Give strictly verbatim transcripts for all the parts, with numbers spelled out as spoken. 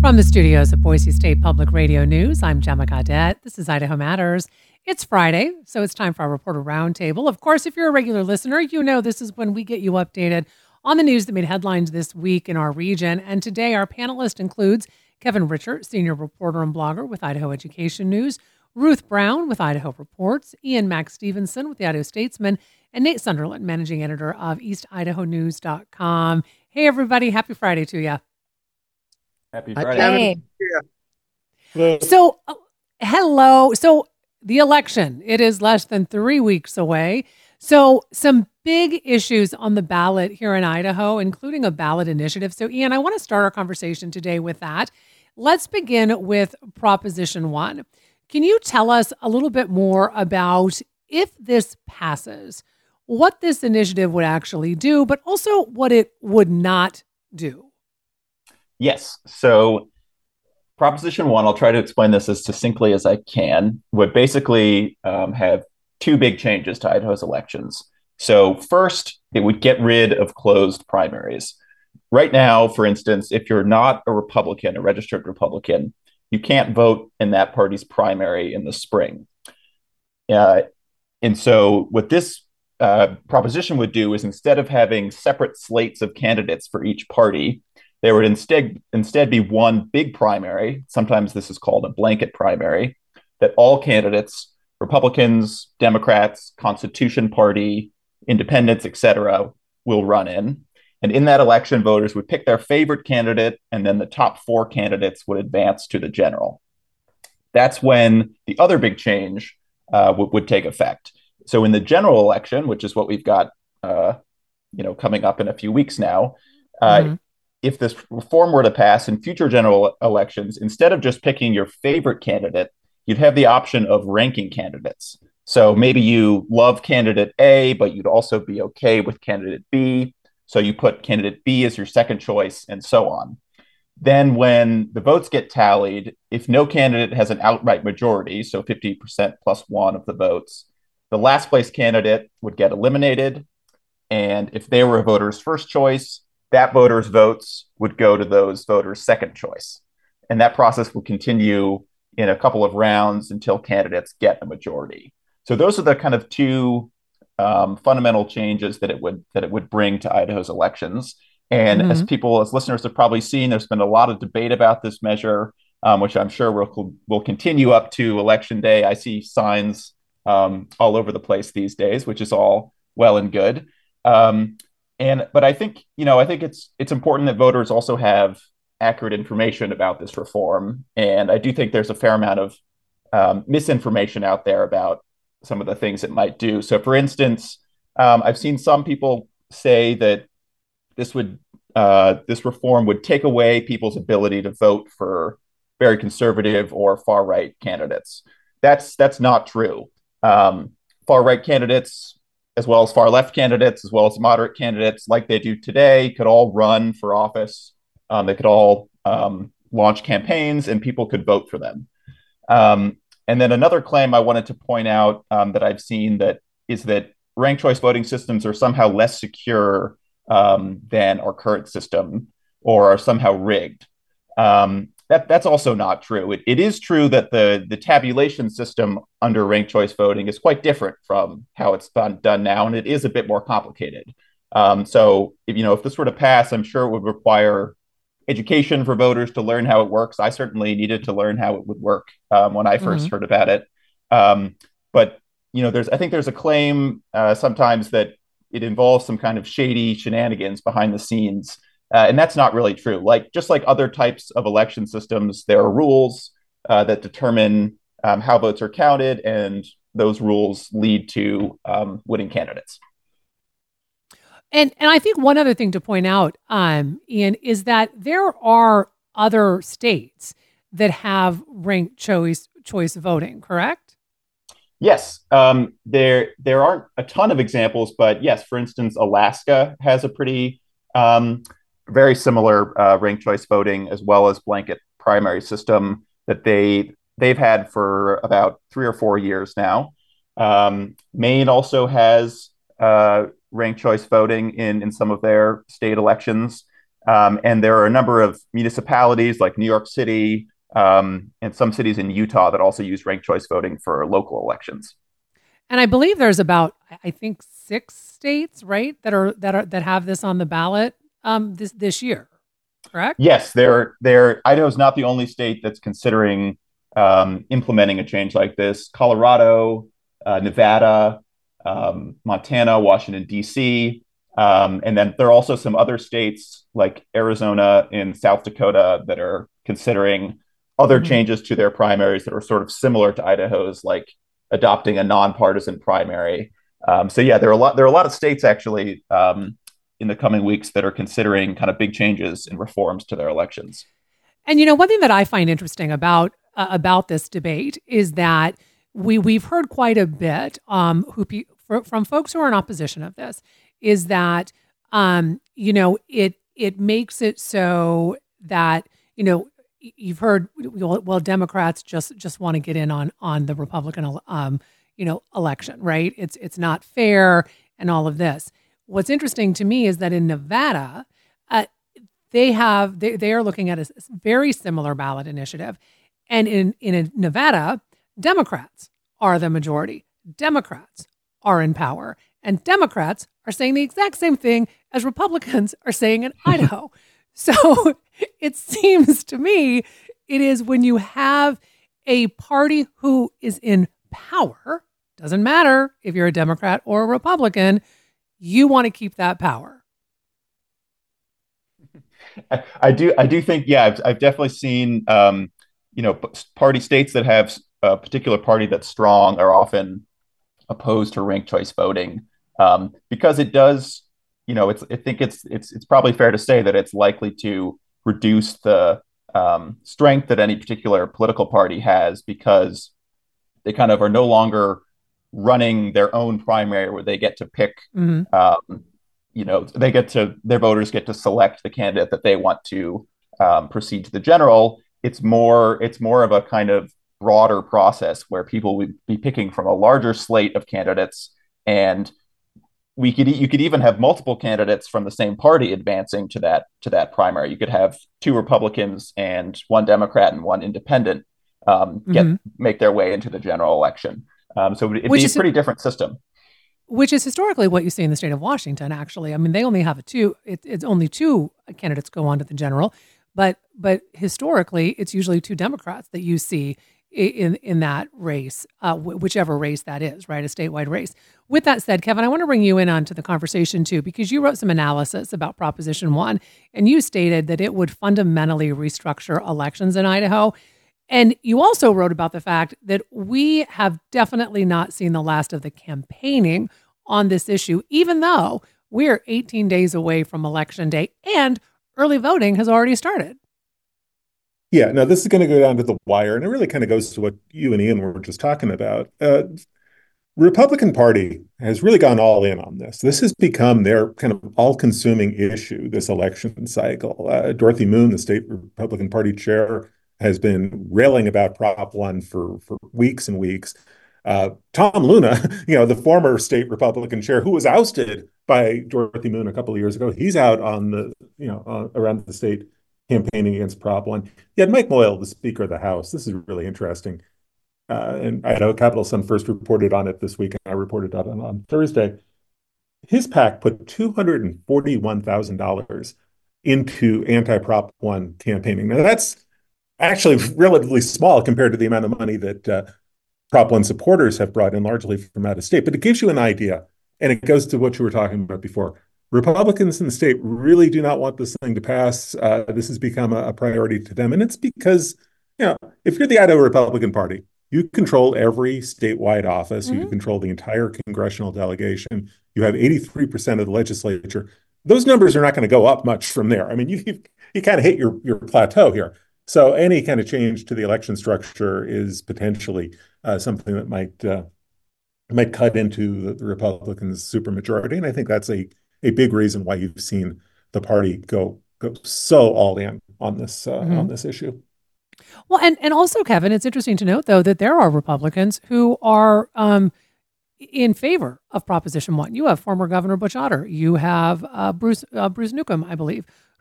From the studios of Boise State Public Radio News, I'm Gemma Gaudette. This is Idaho Matters. It's Friday, so it's time for our Reporter Roundtable. Of course, if you're a regular listener, you know this is when we get you updated on the news that made headlines this week in our region. And today, our panelist includes Kevin Richert, senior reporter and blogger with Idaho Education News, Ruth Brown with Idaho Reports, Ian Max Stevenson with the Idaho Statesman, and Nate Sunderland, managing editor of east idaho news dot com. Hey, everybody. Happy Friday to you. Happy Friday. Hey. So, uh, hello. So, the election, it is less than three weeks away. So, some big issues on the ballot here in Idaho, including a ballot initiative. So, Ian, I want to start our conversation today with that. Let's begin with Proposition One. Can you tell us a little bit more about, if this passes, what this initiative would actually do, but also what it would not do? Yes. So Proposition One, I'll try to explain this as succinctly as I can, would basically um, have two big changes to Idaho's elections. So first, it would get rid of closed primaries. Right now, for instance, if you're not a Republican, a registered Republican, you can't vote in that party's primary in the spring. Uh, and so what this uh, proposition would do is, instead of having separate slates of candidates for each party, there would instead instead be one big primary. Sometimes this is called a blanket primary, that all candidates, Republicans, Democrats, Constitution Party, Independents, et cetera, will run in. And in that election, voters would pick their favorite candidate, and then the top four candidates would advance to the general. That's when the other big change uh, w- would take effect. So in the general election, which is what we've got, uh, you know, coming up in a few weeks now, uh, mm-hmm. if this reform were to pass in future general elections, instead of just picking your favorite candidate, you'd have the option of ranking candidates. So maybe you love candidate A, but you'd also be okay with candidate B. So you put candidate B as your second choice, and so on. Then when the votes get tallied, if no candidate has an outright majority, so fifty percent plus one of the votes, the last place candidate would get eliminated. And if they were a voter's first choice, that voter's votes would go to those voters' second choice. And that process will continue in a couple of rounds until candidates get a majority. So those are the kind of two um, fundamental changes that it would that it would bring to Idaho's elections. And mm-hmm. as people, as listeners have probably seen, there's been a lot of debate about this measure, um, which I'm sure will will continue up to Election Day. I see signs um, all over the place these days, which is all well and good. Um, and but I think you know I think it's it's important that voters also have accurate information about this reform. And I do think there's a fair amount of um, misinformation out there about some of the things it might do. So, for instance, um, I've seen some people say that this would uh, this reform would take away people's ability to vote for very conservative or far right candidates. That's that's not true. Um, far right candidates, as well as far left candidates, as well as moderate candidates, like they do today, could all run for office. Um, they could all um, launch campaigns, and people could vote for them. Um, and then another claim I wanted to point out um, that I've seen that is that ranked choice voting systems are somehow less secure um, than our current system, or are somehow rigged. Um, that that's also not true. It, it is true that the the tabulation system under ranked choice voting is quite different from how it's done, done now, and it is a bit more complicated. Um, so, if, you know, if this were to pass, I'm sure it would require education for voters to learn how it works. I certainly needed to learn how it would work um, when I first mm-hmm. heard about it. Um, but you know, there's I think there's a claim uh, sometimes that it involves some kind of shady shenanigans behind the scenes, uh, and that's not really true. Like just like other types of election systems, there are rules uh, that determine um, how votes are counted, and those rules lead to um, winning candidates. And and I think one other thing to point out, um, Ian, is that there are other states that have ranked choice choice voting, correct? Yes, um, there there aren't a ton of examples, but yes, for instance, Alaska has a pretty um, very similar uh, ranked choice voting as well as blanket primary system that they they've had for about three or four years now. Um, Maine also has uh, ranked choice voting in in some of their state elections. Um, and there are a number of municipalities like New York City um, and some cities in Utah that also use ranked choice voting for local elections. And I believe there's about, I think, six states, right, that are that are that have this on the ballot um, this this year, correct? Yes, they're, they're, Idaho's not the only state that's considering um, implementing a change like this. Colorado, uh, Nevada, um, Montana, Washington, D C, um, and then there are also some other states like Arizona and South Dakota that are considering other Mm-hmm. changes to their primaries that are sort of similar to Idaho's, like adopting a nonpartisan primary. Um, so yeah, there are a lot. There are a lot of states actually um, in the coming weeks that are considering kind of big changes and reforms to their elections. And you know, one thing that I find interesting about uh, about this debate is that we we've heard quite a bit um, who pe- fr- from folks who are in opposition of this is that um, you know it it makes it so that you know you've heard well, well Democrats just just want to get in on on the Republican um, you know election, right? It's it's not fair and all of this. What's interesting to me is that in Nevada, uh, they have they, they are looking at a very similar ballot initiative, and in in Nevada, Democrats are the majority. Democrats are in power, and Democrats are saying the exact same thing as Republicans are saying in Idaho. So it seems to me it is when you have a party who is in power, doesn't matter if you're a Democrat or a Republican, you want to keep that power. I, I do. I do think. Yeah, I've, I've definitely seen. Um, you know, party states that have a particular party that's strong are often opposed to ranked choice voting um, because it does. You know, it's. I think it's. It's. It's probably fair to say that it's likely to reduce the um, strength that any particular political party has because they kind of are no longer running their own primary where they get to pick. Mm-hmm. Um, you know, they get to their voters get to select the candidate that they want to um, proceed to the general. It's more it's more of a kind of broader process where people would be picking from a larger slate of candidates, and we could you could even have multiple candidates from the same party advancing to that to that primary. You could have two Republicans and one Democrat and one independent um, get mm-hmm. make their way into the general election. Um, so it'd Which be a pretty different system. Which is historically what you see in the state of Washington, actually. I mean, they only have a two, it, it's only two candidates go on to the general, but but historically, it's usually two Democrats that you see in in that race, uh, whichever race that is, right, a statewide race. With that said, Kevin, I want to bring you in onto the conversation too, because you wrote some analysis about Proposition one, and you stated that it would fundamentally restructure elections in Idaho. And you also wrote about the fact that we have definitely not seen the last of the campaigning on this issue, even though we're eighteen days away from Election Day and early voting has already started. Yeah, now this is going to go down to the wire, and it really kind of goes to what you and Ian were just talking about. Uh, Republican Party has really gone all in on this. This has become their kind of all-consuming issue, this election cycle. Uh, Dorothy Moon, the state Republican Party chair, has been railing about Prop one for, for weeks and weeks. Uh, Tom Luna, you know, the former state Republican chair who was ousted by Dorothy Moon a couple of years ago, he's out on the, you know, uh, around the state campaigning against Prop one. You had Mike Moyle, the Speaker of the House. This is really interesting. Uh, and Idaho Capital Sun first reported on it this week, and I reported on it on Thursday. His PAC put two hundred forty-one thousand dollars into anti-Prop one campaigning. Now, that's actually relatively small compared to the amount of money that uh, Prop one supporters have brought in, largely from out of state. But it gives you an idea, and it goes to what you were talking about before. Republicans in the state really do not want this thing to pass. Uh, this has become a, a priority to them, and it's because, you know, if you're the Idaho Republican Party, you control every statewide office. Mm-hmm. You control the entire congressional delegation. You have eighty-three percent of the legislature. Those numbers are not going to go up much from there. I mean, you you, you kind of hit your, your plateau here. So any kind of change to the election structure is potentially uh, something that might uh, might cut into the, the Republicans' supermajority. And I think that's a, a big reason why you've seen the party go go so all in on this uh, mm-hmm. on this issue. Well, and, and also, Kevin, it's interesting to note, though, that there are Republicans who are um, in favor of Proposition one. You have former Governor Butch Otter. You have uh, Bruce uh, Bruce Newcomb, I believe,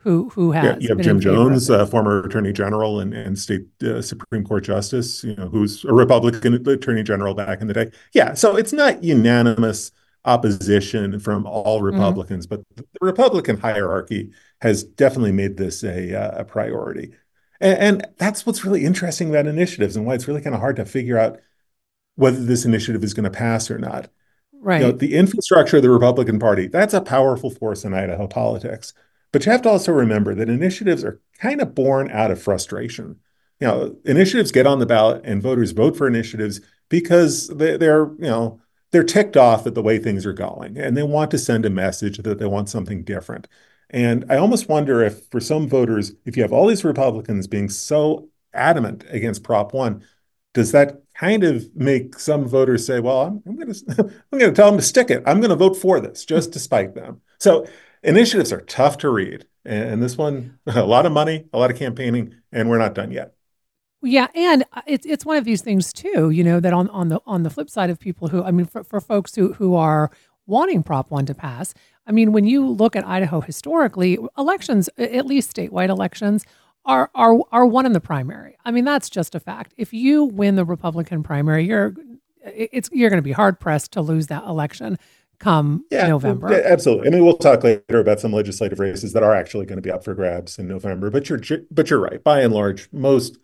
who who Yeah, has you have been in Jim favor of Jones, uh, this. former Attorney General and, and State uh, Supreme Court Justice, you know, who's a Republican Attorney General back in the day. Yeah, so it's not unanimous opposition from all Hmm. Republicans, but the Republican hierarchy has definitely made this a, uh, a priority. And, and that's what's really interesting about initiatives and why it's really kind of hard to figure out whether this initiative is going to pass or not. You know, Right. the infrastructure of the Republican Party, that's a powerful force in Idaho politics. But you have to also remember that initiatives are kind of born out of frustration. You know, initiatives get on the ballot and voters vote for initiatives because they, they're, you know, they're ticked off at the way things are going and they want to send a message that they want something different. And I almost wonder if for some voters, if you have all these Republicans being so adamant against Prop one, does that kind of make some voters say, well, I'm, I'm going to I'm going to tell them to stick it. I'm going to vote for this just to spite them. So initiatives are tough to read. And this one, a lot of money, a lot of campaigning, and we're not done yet. Yeah, and uh, it's it's one of these things too, you know, that on, on the on the flip side of people who, I mean, for, for folks who who are wanting Prop one to pass, I mean, when you look at Idaho historically, elections, at least statewide elections, are are are won in the primary. I mean, that's just a fact. If you win the Republican primary, you're it's you're going to be hard pressed to lose that election come Yeah, November. absolutely. I mean, we'll talk later about some legislative races that are actually going to be up for grabs in November. But you're but you're right. By and large, most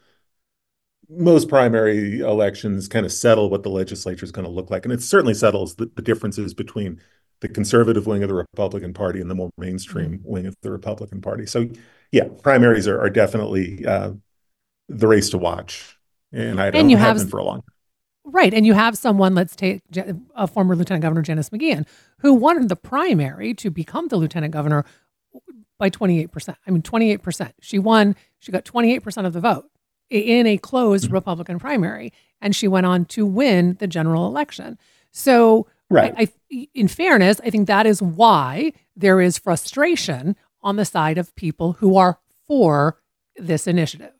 most primary elections kind of settle what the legislature is going to look like. And it certainly settles the, the differences between the conservative wing of the Republican Party and the more mainstream Mm. wing of the Republican Party. So, yeah, primaries are, are definitely uh, the race to watch in Idaho And you and have have been for a long time. Right. And you have someone, let's take a former Lieutenant Governor Janice McGeehan, who won the primary to become the Lieutenant Governor by twenty-eight percent. I mean, twenty-eight percent. She won, she got twenty-eight percent of the vote in a closed Mhm. Republican primary, and she went on to win the general election. So, Right. I, I, in fairness, I think that is why there is frustration on the side of people who are for this initiative.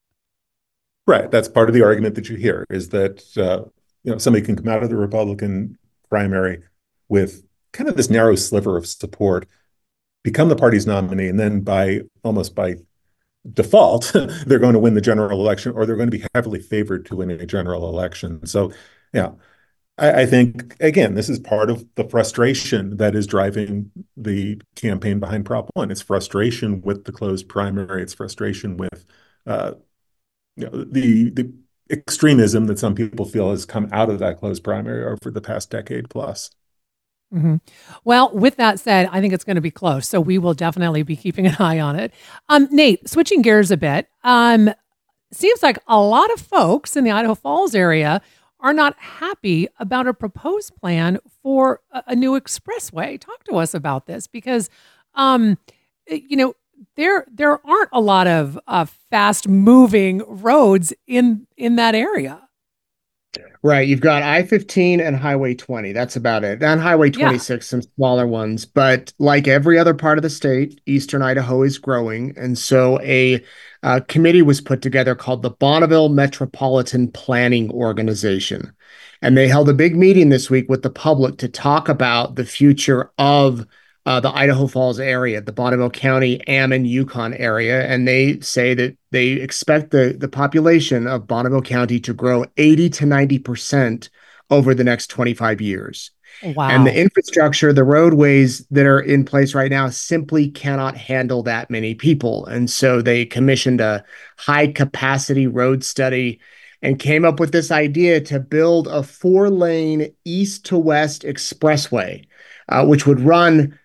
Right. That's part of the argument that you hear is that uh, you know somebody can come out of the Republican primary with kind of this narrow sliver of support, become the party's nominee, and then by almost by default, they're going to win the general election or they're going to be heavily favored to win a general election. So, yeah, I, I think, again, this is part of the frustration that is driving the campaign behind Prop one. It's frustration with the closed primary. It's frustration with uh, you know, the, the extremism that some people feel has come out of that closed primary over the past decade plus. Mm-hmm. Well, with that said, I think it's going to be close. So we will definitely be keeping an eye on it. Um, Nate, switching gears a bit, um, seems like a lot of folks in the Idaho Falls area are not happy about a proposed plan for a, a new expressway. Talk to us about this because, um, you know, there there aren't a lot of uh, fast moving roads in in that area. Right. You've got I fifteen and Highway twenty. That's about it. And Highway twenty-six, yeah. Some smaller ones. But like every other part of the state, Eastern Idaho is growing. And so a uh, committee was put together called the Bonneville Metropolitan Planning Organization. And they held a big meeting this week with the public to talk about the future of Uh, the Idaho Falls area, the Bonneville County, Ammon, Yukon area. And they say that they expect the, the population of Bonneville County to grow eighty to ninety percent over the next twenty-five years. Wow. And the infrastructure, the roadways that are in place right now simply cannot handle that many people. And so they commissioned a high capacity road study and came up with this idea to build a four lane east to west expressway, uh, which would run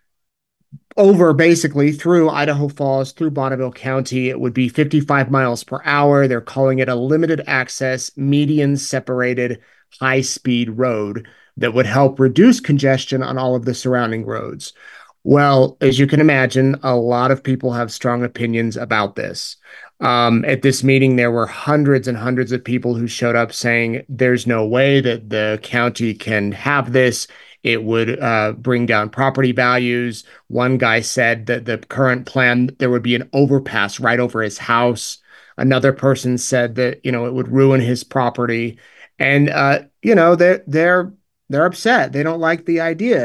over basically through Idaho Falls, through Bonneville County. It would be fifty-five miles per hour. They're calling it a limited access, median separated, high speed road that would help reduce congestion on all of the surrounding roads. Well, as you can imagine, a lot of people have strong opinions about this. Um, at this meeting, there were hundreds and hundreds of people who showed up saying there's no way that the county can have this. It would uh, bring down property values. One guy said that the current plan, there would be an overpass right over his house. Another person said that, you know, it would ruin his property. And, uh, you know, they're, they're, they're upset. They don't like the idea.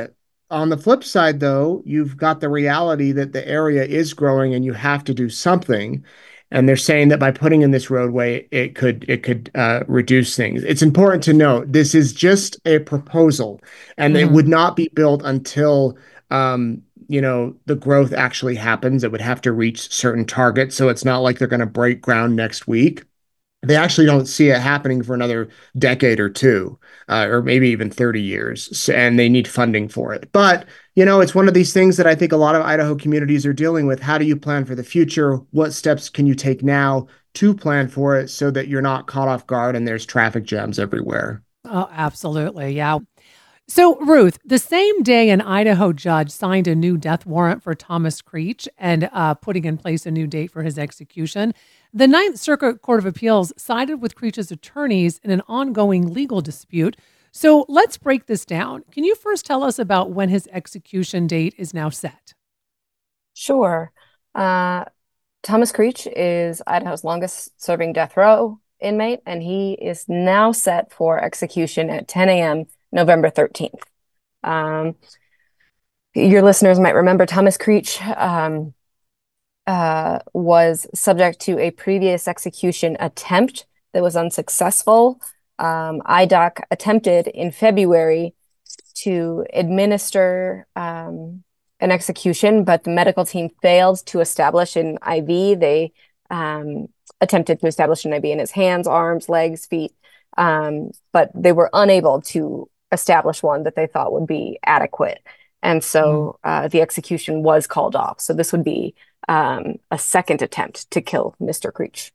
on the flip side, though, you've got the reality that the area is growing and you have to do something. And they're saying that by putting in this roadway, it could it could uh, reduce things. It's important to note this is just a proposal, and mm-hmm. it would not be built until um, you know the growth actually happens. It would have to reach certain targets, so it's not like they're going to break ground next week. They actually don't see it happening for another decade or two, uh, or maybe even thirty years, so, and they need funding for it. But, you know, it's one of these things that I think a lot of Idaho communities are dealing with. How do you plan for the future? What steps can you take now to plan for it so that you're not caught off guard and there's traffic jams everywhere? Oh, absolutely. Yeah. So, Ruth, the same day an Idaho judge signed a new death warrant for Thomas Creech and uh, putting in place a new date for his execution, the Ninth Circuit Court of Appeals sided with Creech's attorneys in an ongoing legal dispute. So let's break this down. Can you first tell us about when his execution date is now set? Sure. Uh, Thomas Creech is Idaho's longest serving death row inmate, and he is now set for execution at ten a.m. November thirteenth. Um, your listeners might remember Thomas Creech um, uh, was subject to a previous execution attempt that was unsuccessful. Um, I D O C attempted in February to administer um, an execution, but the medical team failed to establish an I V. They um, attempted to establish an I V in his hands, arms, legs, feet, um, but they were unable to establish one that they thought would be adequate. And so uh, the execution was called off. So this would be um, a second attempt to kill Mister Creech.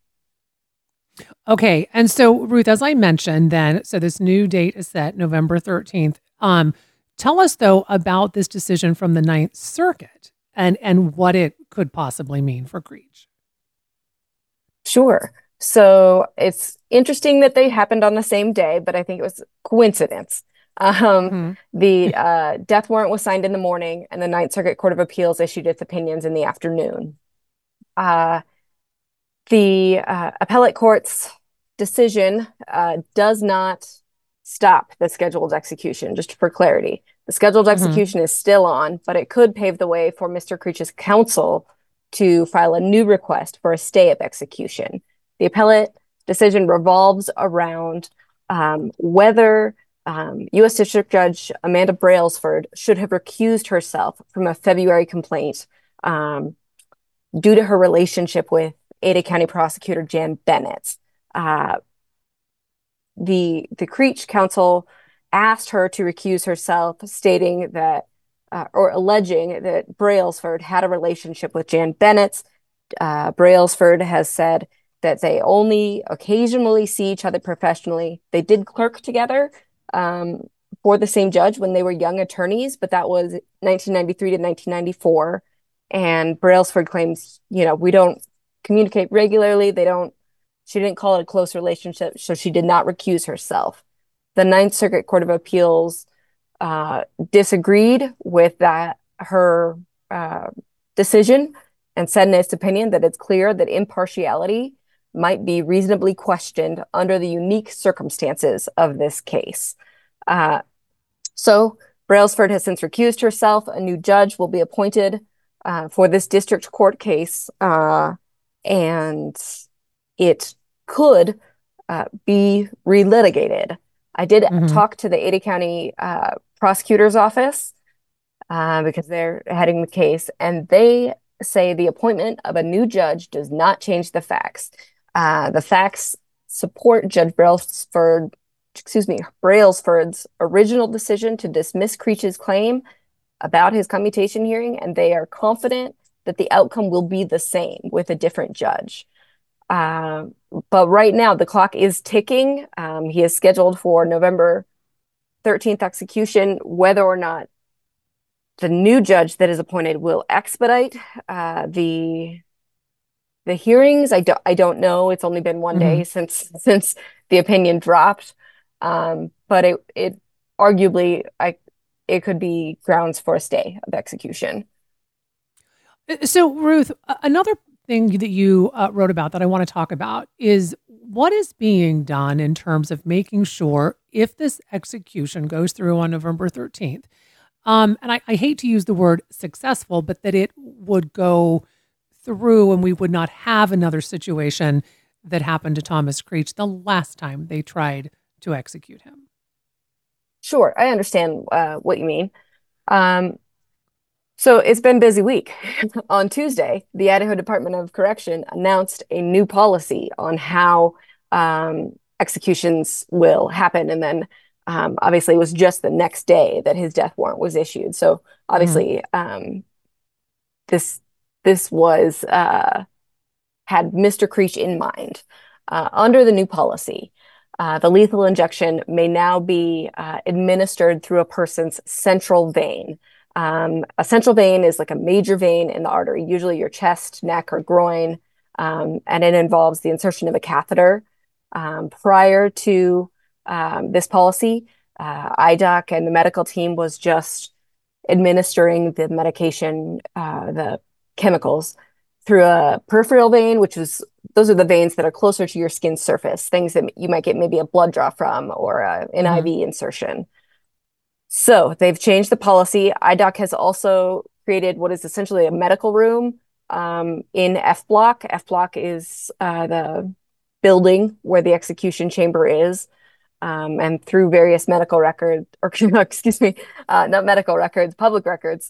Okay. And so, Ruth, as I mentioned then, so this new date is set November thirteenth. Um, tell us, though, about this decision from the Ninth Circuit and, and what it could possibly mean for Creech. Sure. So it's interesting that they happened on the same day, but I think it was coincidence. Um, mm-hmm. The uh, death warrant was signed in the morning, and the Ninth Circuit Court of Appeals issued its opinions in the afternoon. Uh, the uh, appellate court's decision uh, does not stop the scheduled execution, just for clarity. The scheduled mm-hmm. execution is still on, but it could pave the way for Mister Creech's counsel to file a new request for a stay of execution. The appellate decision revolves around um, whether um, U S District Judge Amanda Brailsford should have recused herself from a February complaint um, due to her relationship with Ada County Prosecutor Jan Bennett. Uh, the, the Creech counsel asked her to recuse herself, stating that, uh, or alleging that Brailsford had a relationship with Jan Bennett. Uh, Brailsford has said that they only occasionally see each other professionally. They did clerk together um, for the same judge when they were young attorneys, but that was nineteen ninety-three to nineteen ninety-four. And Brailsford claims, you know, we don't communicate regularly. They don't, she didn't call it a close relationship, so she did not recuse herself. The Ninth Circuit Court of Appeals uh, disagreed with that, her uh, decision, and said in its opinion that it's clear that impartiality might be reasonably questioned under the unique circumstances of this case. Uh, so Brailsford has since recused herself. A new judge will be appointed uh, for this district court case, uh, and it could uh, be relitigated. I did mm-hmm. talk to the Ada County uh, prosecutor's office uh, because they're heading the case, and they say the appointment of a new judge does not change the facts. Uh, the facts support Judge Brailsford, excuse me, Brailsford's original decision to dismiss Creech's claim about his commutation hearing, and they are confident that the outcome will be the same with a different judge. Uh, but right now, the clock is ticking. Um, he is scheduled for November thirteenth execution. Whether or not the new judge that is appointed will expedite uh, the the hearings, I don't I don't know. It's only been one mm-hmm. day since since the opinion dropped, um, but it it arguably I it could be grounds for a stay of execution. So, Ruth, another thing that you uh, wrote about that I want to talk about is what is being done in terms of making sure if this execution goes through on November thirteenth, Um, and I, I hate to use the word successful, but that it would go through and we would not have another situation that happened to Thomas Creech the last time they tried to execute him. Sure, I understand uh, what you mean. Um, so it's been a busy week. On Tuesday, the Idaho Department of Correction announced a new policy on how um, executions will happen. And then um, obviously it was just the next day that his death warrant was issued. So obviously mm-hmm. um, this this was uh, had Mister Creech in mind. Uh, under the new policy, uh, the lethal injection may now be uh, administered through a person's central vein. Um, a central vein is like a major vein in the artery, usually your chest, neck, or groin, um, and it involves the insertion of a catheter. Um, prior to um, this policy, uh, I D O C and the medical team was just administering the medication, uh, the chemicals, through a peripheral vein, which is, those are the veins that are closer to your skin surface, things that you might get maybe a blood draw from or a, an mm-hmm. I V insertion. So they've changed the policy. I D O C has also created what is essentially a medical room um, in F Block. F Block is uh, the building where the execution chamber is. Um, and through various medical records, or excuse me, uh, not medical records, public records,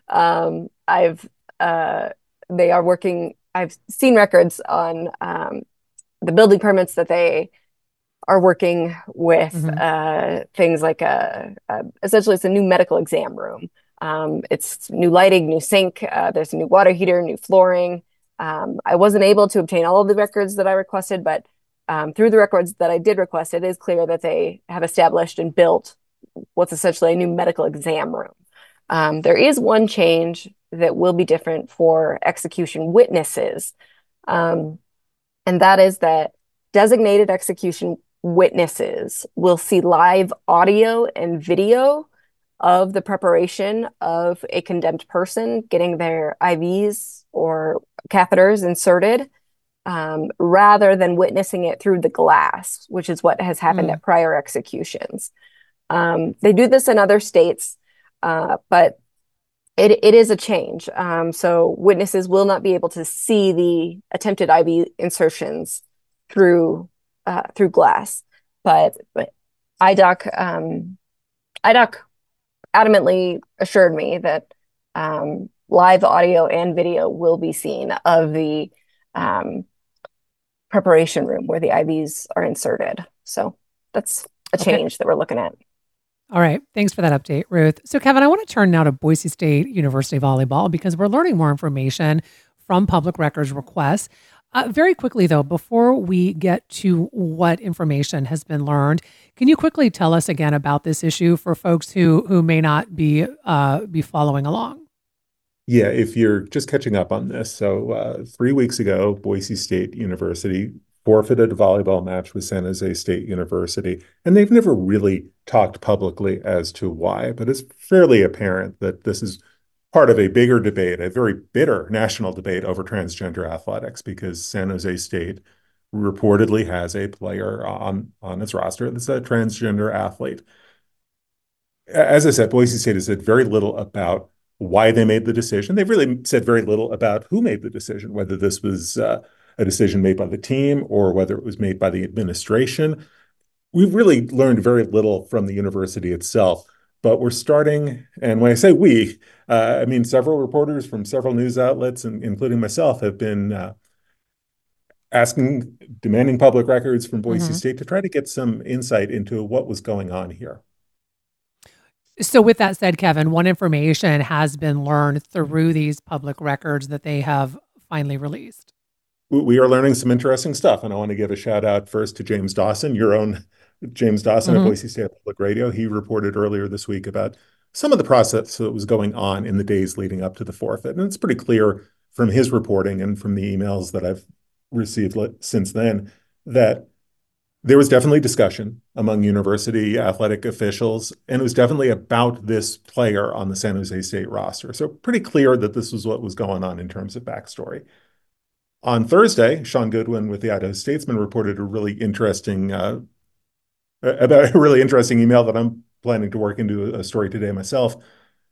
um, I've uh, they are working. I've seen records on um, the building permits that they are working with mm-hmm. uh, things like a, a essentially it's a new medical exam room. Um, it's new lighting, new sink. Uh, there's a new water heater, new flooring. Um, I wasn't able to obtain all of the records that I requested, but um, through the records that I did request, it is clear that they have established and built what's essentially a new medical exam room. Um, there is one change that will be different for execution witnesses, um, and that is that designated execution witnesses will see live audio and video of the preparation of a condemned person getting their I Vs or catheters inserted, um, rather than witnessing it through the glass, which is what has happened mm. at prior executions. Um, they do this in other states, uh, but it, it is a change. Um, so witnesses will not be able to see the attempted I V insertions through uh, through glass, but, but I D O C um, I D O C adamantly assured me that um, live audio and video will be seen of the um, preparation room where the I Vs are inserted. So that's a change okay. that we're looking at. All right. Thanks for that update, Ruth. So, Kevin, I want to turn now to Boise State University volleyball because we're learning more information from public records requests. Uh, very quickly, though, before we get to what information has been learned, can you quickly tell us again about this issue for folks who who may not be uh, be following along? Yeah, if you're just catching up on this. So uh, three weeks ago, Boise State University forfeited a volleyball match with San Jose State University, and they've never really talked publicly as to why, but it's fairly apparent that this is part of a bigger debate, a very bitter national debate over transgender athletics, because San Jose State reportedly has a player on, on its roster that's a transgender athlete. As I said, Boise State has said very little about why they made the decision. They've really said very little about who made the decision, whether this was uh, a decision made by the team or whether it was made by the administration. We've really learned very little from the university itself. But we're starting, and when I say we, uh, I mean several reporters from several news outlets, and including myself, have been uh, asking, demanding public records from Boise mm-hmm. State to try to get some insight into what was going on here. So with that said, Kevin, what information has been learned through these public records that they have finally released? We are learning some interesting stuff, and I want to give a shout out first to James Dawson, your own James Dawson mm-hmm. at Boise State Public Radio. He reported earlier this week about some of the process that was going on in the days leading up to the forfeit. And it's pretty clear from his reporting and from the emails that I've received since then that there was definitely discussion among university athletic officials, and it was definitely about this player on the San Jose State roster. So pretty clear that this was what was going on in terms of backstory. On Thursday, Sean Goodwin with the Idaho Statesman reported a really interesting uh, about a really interesting email that I'm planning to work into a story today myself,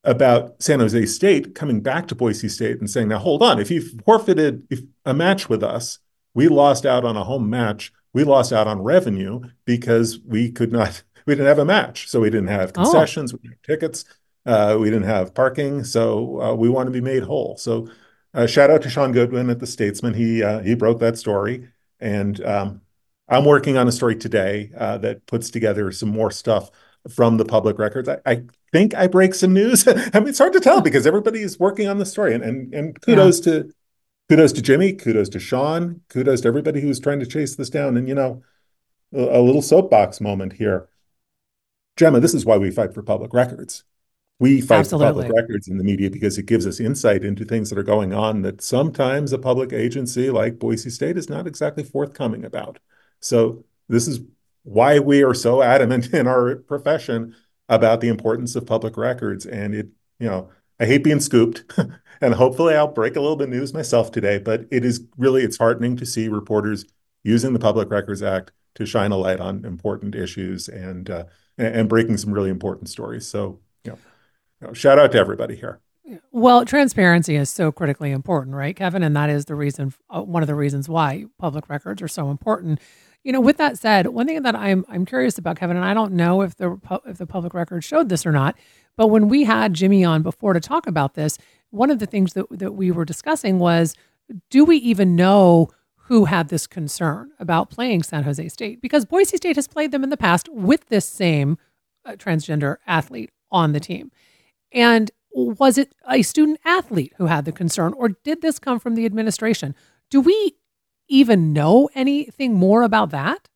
about San Jose State coming back to Boise State and saying, now, hold on, if you forfeited if a match with us, we lost out on a home match. We lost out on revenue because we could not, we didn't have a match. So we didn't have concessions, oh. we didn't have tickets, uh, we didn't have parking. So uh, we want to be made whole. So uh, shout out to Sean Goodwin at the Statesman. He, uh, he broke that story. And um, I'm working on a story today uh, that puts together some more stuff from the public records. I, I think I break some news. I mean, it's hard to tell because everybody is working on the story. And and, and kudos yeah. to kudos to Jimmy, kudos to Sean, kudos to everybody who's trying to chase this down. And, you know, a, a little soapbox moment here. Gemma, this is why we fight for public records. We fight Absolutely. for public records in the media because it gives us insight into things that are going on that sometimes a public agency like Boise State is not exactly forthcoming about. So this is why we are so adamant in our profession about the importance of public records. And it, you know, I hate being scooped and hopefully I'll break a little bit of news myself today, but it is really, it's heartening to see reporters using the Public Records Act to shine a light on important issues and, uh, and breaking some really important stories. So, you know, you know, shout out to everybody here. Well, transparency is so critically important, right, Kevin? And that is the reason, uh, one of the reasons why public records are so important. You know, with that said, one thing that I'm I'm curious about, Kevin, and I don't know if the if the public record showed this or not, but when we had Jimmy on before to talk about this, one of the things that, that we were discussing was, do we even know who had this concern about playing San Jose State? Because Boise State has played them in the past with this same uh, transgender athlete on the team. And was it a student athlete who had the concern, or did this come from the administration? Do we even know anything more about that?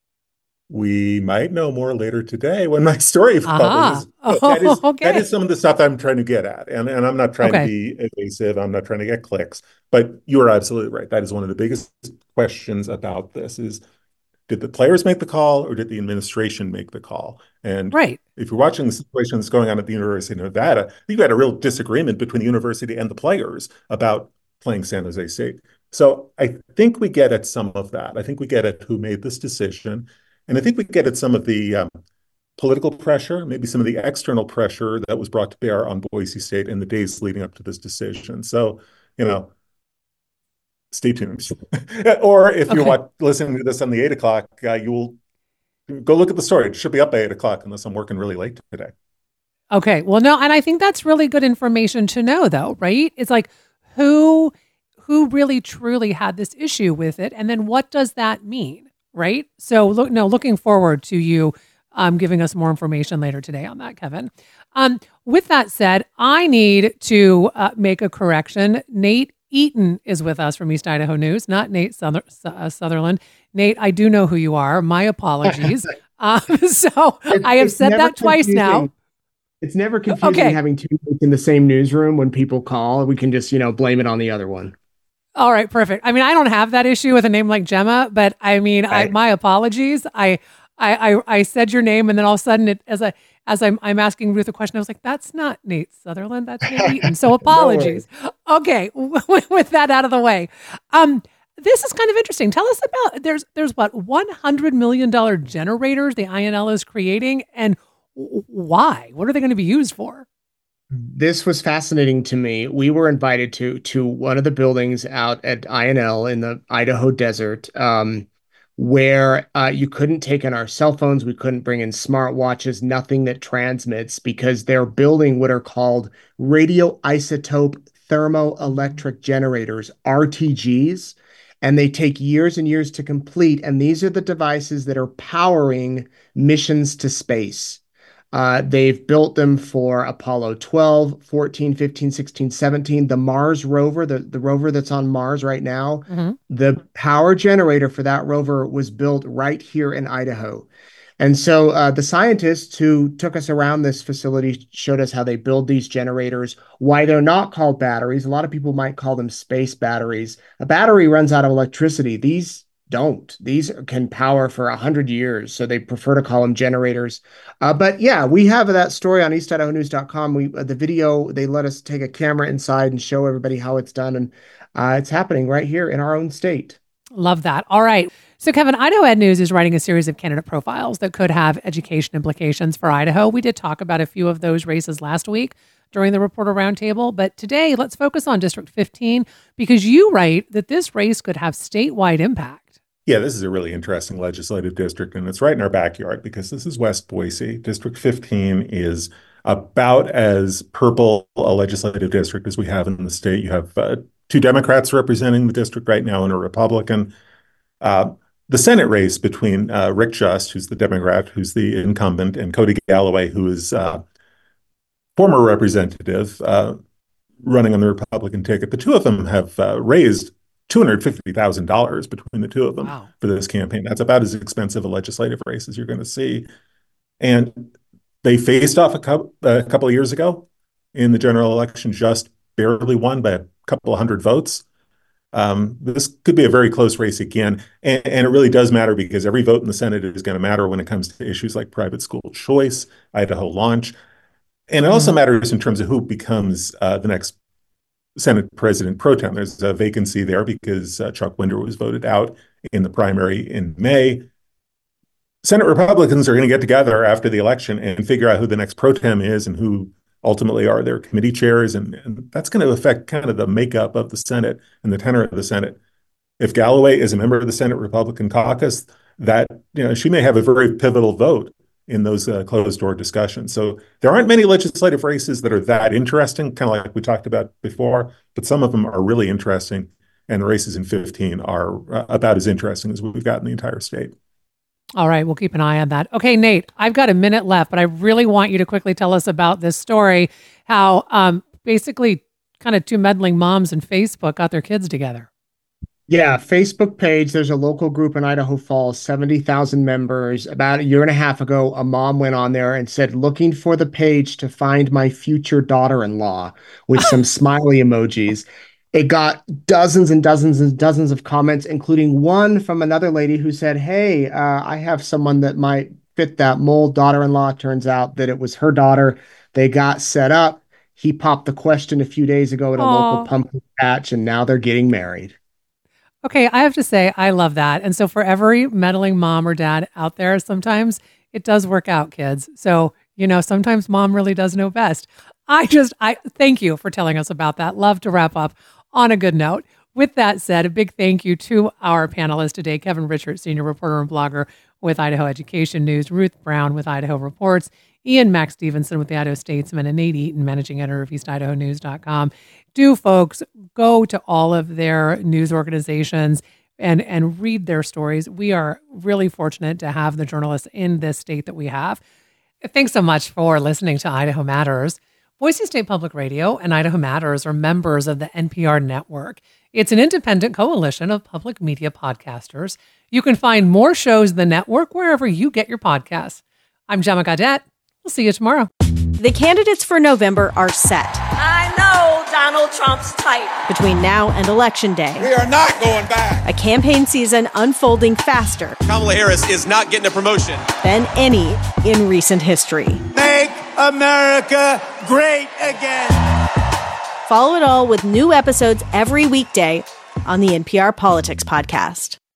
We might know more later today when my story publishes. Oh, that, is, okay. that is some of the stuff I'm trying to get at. And, and I'm not trying okay. to be evasive. I'm not trying to get clicks. But you are absolutely right. That is one of the biggest questions about this is, did the players make the call or did the administration make the call? And right. if you're watching the situation that's going on at the University of Nevada, you've got a real disagreement between the university and the players about playing San Jose State. So I think we get at some of that. I think we get at who made this decision. And I think we get at some of the um, political pressure, maybe some of the external pressure that was brought to bear on Boise State in the days leading up to this decision. So, you know, stay tuned. Or if okay. you're watch, listening to this on the eight o'clock, uh, you will go look at the story. It should be up by eight o'clock unless I'm working really late today. Okay. Well, no, and I think that's really good information to know, though, right? It's like who... who really truly had this issue with it, and then what does that mean, right? So, look, no, looking forward to you um, giving us more information later today on that, Kevin. Um, with that said, I need to uh, make a correction. Nate Eaton is with us from East Idaho News, not Nate Suther- uh, Sutherland. Nate, I do know who you are. My apologies. um, so it's, I have said that twice confusing. now. It's never confusing okay. having two in the same newsroom when people call. We can just, you know, blame it on the other one. All right, perfect. I mean, I don't have that issue with a name like Gemma, but I mean, right. I, my apologies. I, I, I, I said your name, and then all of a sudden, it, as I, as I'm, I'm asking Ruth a question, I was like, "That's not Nate Sutherland. That's Nate Eaton." So apologies. no okay, with that out of the way, um, this is kind of interesting. Tell us about there's, there's what one hundred million dollar generators the I N L is creating, and why? What are they going to be used for? This was fascinating to me. We were invited to to one of the buildings out at I N L in the Idaho desert, um, where uh, you couldn't take in our cell phones. We couldn't bring in smartwatches, nothing that transmits, because they're building what are called radioisotope thermoelectric generators, R T Gs, and they take years and years to complete. And these are the devices that are powering missions to space. Uh, they've built them for Apollo twelve, fourteen, fifteen, sixteen, seventeen, the Mars rover, the, the rover that's on Mars right now. Mm-hmm. The power generator for that rover was built right here in Idaho. And so uh, the scientists who took us around this facility showed us how they build these generators, why they're not called batteries. A lot of people might call them space batteries. A battery runs out of electricity. These don't. These can power for a hundred years, so they prefer to call them generators. Uh, but yeah, we have that story on east idaho news dot com. We uh, the video, they let us take a camera inside and show everybody how it's done, and uh, it's happening right here in our own state. Love that. All right. So Kevin, Idaho Ed News is writing a series of candidate profiles that could have education implications for Idaho. We did talk about a few of those races last week. during the Reporter Roundtable. But today, let's focus on District fifteen because you write that this race could have statewide impact. Yeah, this is a really interesting legislative district, and it's right in our backyard because this is West Boise. District fifteen is about as purple a legislative district as we have in the state. You have uh, two Democrats representing the district right now and a Republican. Uh, the Senate race between uh, Rick Just, who's the Democrat, who's the incumbent, and Cody Galloway, who is uh, former representative uh, running on the Republican ticket. The two of them have uh, raised two hundred fifty thousand dollars between the two of them wow. for this campaign. That's about as expensive a legislative race as you're going to see. And they faced off a couple, a couple of years ago in the general election, just barely won by a couple of hundred votes. Um, this could be a very close race again. And, and it really does matter because every vote in the Senate is going to matter when it comes to issues like private school choice, Idaho launch. And it also mm-hmm. matters in terms of who becomes uh, the next Senate President pro tem. There's a vacancy there because uh, Chuck Winder was voted out in the primary in May. Senate Republicans are going to get together after the election and figure out who the next pro tem is and who ultimately are their committee chairs. And, and that's going to affect kind of the makeup of the Senate and the tenor of the Senate. If Galloway is a member of the Senate Republican caucus, that, you know, she may have a very pivotal vote in those uh, closed-door discussions. So there aren't many legislative races that are that interesting, kind of like we talked about before, but some of them are really interesting, and the races in fifteen are uh, about as interesting as we've got in the entire state. All right, we'll keep an eye on that. Okay, Nate, I've got a minute left, but I really want you to quickly tell us about this story, how um, basically kind of two meddling moms and Facebook got their kids together. Yeah, Facebook page. There's a local group in Idaho Falls, seventy thousand members. About a year and a half ago, a mom went on there and said, looking for the page to find my future daughter-in-law with some smiley emojis. It got dozens and dozens and dozens of comments, including one from another lady who said, hey, uh, I have someone that might fit that mold, daughter-in-law. Turns out that it was her daughter. They got set up. He popped the question a few days ago at a Aww. local pumpkin patch, and now they're getting married. Okay, I have to say, I love that. And so for every meddling mom or dad out there, sometimes it does work out, kids. So, you know, sometimes mom really does know best. I just, I thank you for telling us about that. Love to wrap up on a good note. With that said, a big thank you to our panelists today, Kevin Richards, senior reporter and blogger with Idaho Education News, Ruth Brown with Idaho Reports, Ian Max Stevenson with the Idaho Statesman, and Nate Eaton, managing editor of East Idaho News dot com. Do, folks, go to all of their news organizations and, and read their stories. We are really fortunate to have the journalists in this state that we have. Thanks so much for listening to Idaho Matters. Boise State Public Radio and Idaho Matters are members of the N P R network. It's an independent coalition of public media podcasters. You can find more shows in the network wherever you get your podcasts. I'm Gemma Gaudette. We'll see you tomorrow. The candidates for November are set. I know Donald Trump's type. Between now and Election Day, we are not going back. A campaign season unfolding faster. Kamala Harris is not getting a promotion. Than any in recent history. Make America great again. Follow it all with new episodes every weekday on the N P R Politics Podcast.